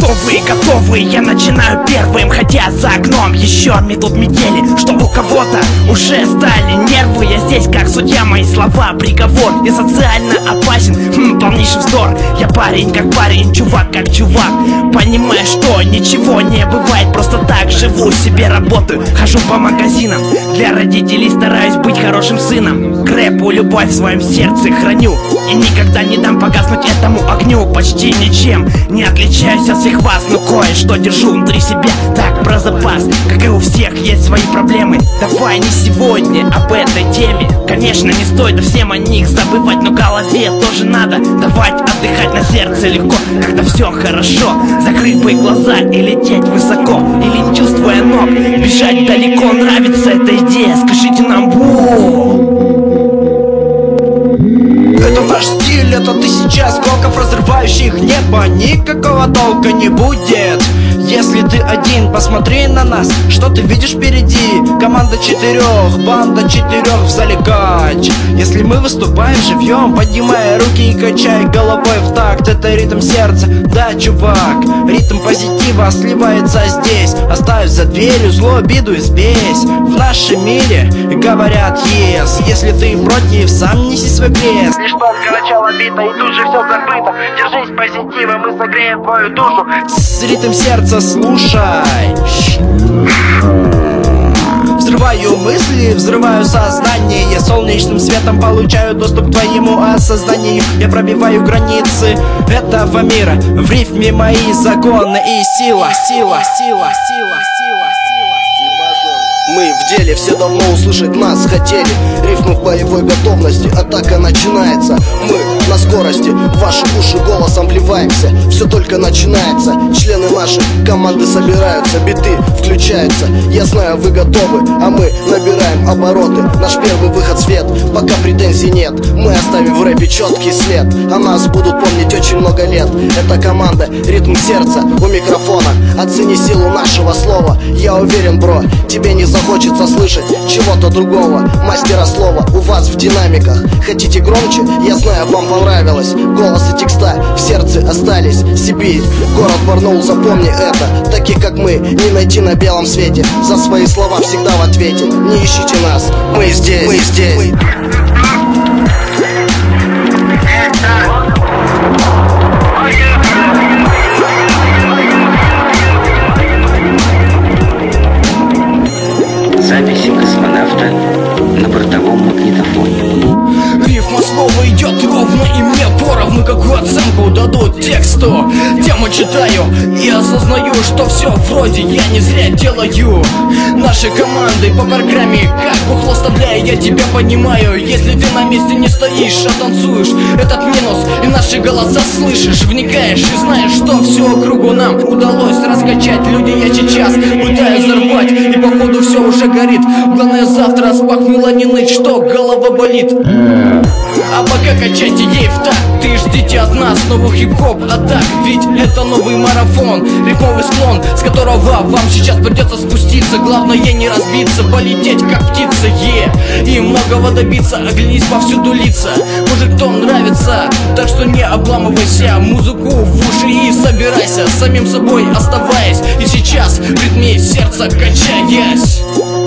готовы, я начинаю первым. Хотя за окном еще метут метели, что у кого-то уже стали нервы. Я здесь как судья, мои слова приговор. Я социально опасен, полнейший вздор. Я парень как парень, чувак как чувак. Понимаю, что ничего не бывает просто так. Живу себе, работаю, хожу по магазинам. Для родителей стараюсь быть хорошим сыном. К рэпу любовь в своем сердце храню и никогда не дам погаснуть этому огню. Почти ничем не отличаюсь от всех вас, но кое-что держу внутри себя, так про запас. Как и у всех есть свои проблемы. Давай не сегодня об этой теме. Конечно, не стоит всем о них забывать, но голове тоже надо давать отдыхать. На сердце легко, когда все хорошо. Закрыть бы глаза и лететь высоко, или не чувствуя ног бежать далеко. Нравится эта идея, скажите нам это наш стиль, это тысяча осколков, разрывающих небо. Никакого толка не будет, если ты один. Посмотри на нас, что ты видишь впереди? Команда четырех, банда четырех в зале кач. Если мы выступаем живьем, поднимая руки и качай головой в такт. Это ритм сердца, да, чувак. Ритм позитива сливается здесь. Оставь за дверью зло, обиду и спесь. В нашем мире говорят yes. Если ты против, сам неси свой крест. Лишь только начало бита и тут же все забыто. Держись позитива, мы согреем твою душу. С ритм сердца слушай. Взрываю мысли, взрываю сознание. Я солнечным светом получаю доступ к твоему осознанию. Я пробиваю границы этого мира. В рифме мои законы и сила. Мы в деле, все давно услышать нас хотели. Рифмы в боевой готовности, атака начинается. Мы на скорости, в ваши уши голосом вливаемся. Все только начинается, члены нашей команды собираются, биты включаются. Я знаю, вы готовы, а мы набираем обороты. Наш первый выход в свет, пока претензий нет. Мы оставим в рэпе четкий след, о нас будут помнить очень много лет. Это команда, ритм сердца у микрофона. Оцени силу нашего слова. Я уверен, бро, тебе не захочется слышать чего-то другого. Мастера слова у вас в динамиках. Хотите громче? Я знаю, вам понравилось. Голос и текста в сердце остались. Сибирь, город Барнаул, запомни это. Таких как мы не найти на белом свете. За свои слова всегда в ответе. Не ищите нас, мы здесь, мы здесь. Записи космонавта на бортовом магнитофоне. Рифма слова идет ровно, и мне поровну. Какую оценку дадут тексту? Тему читаю и осознаю, что все вроде я не зря делаю. Нашей командой по программе как бухло вставляя, я тебя понимаю. Если ты на месте не стоишь, а танцуешь этот минус и наши голоса слышишь, вникаешь и знаешь, что все округу нам удалось раскачать. Люди, я сейчас пытаюсь взорвать, и походу все уже горит. Главное завтра распахнула не ныть, что голова болит. А пока качайте ей в такт, ты ждите от нас новый хип-хоп атак. Ведь это новый марафон, рифмовый склон, с которого вам сейчас придется спуститься. Главное не разбиться, полететь как птица, и многого добиться. Оглянись повсюду лица, мужик-том нравится, так что не обламывайся. Музыку в уши и собирайся, самим собой оставаясь. И сейчас в ритме сердца качаясь.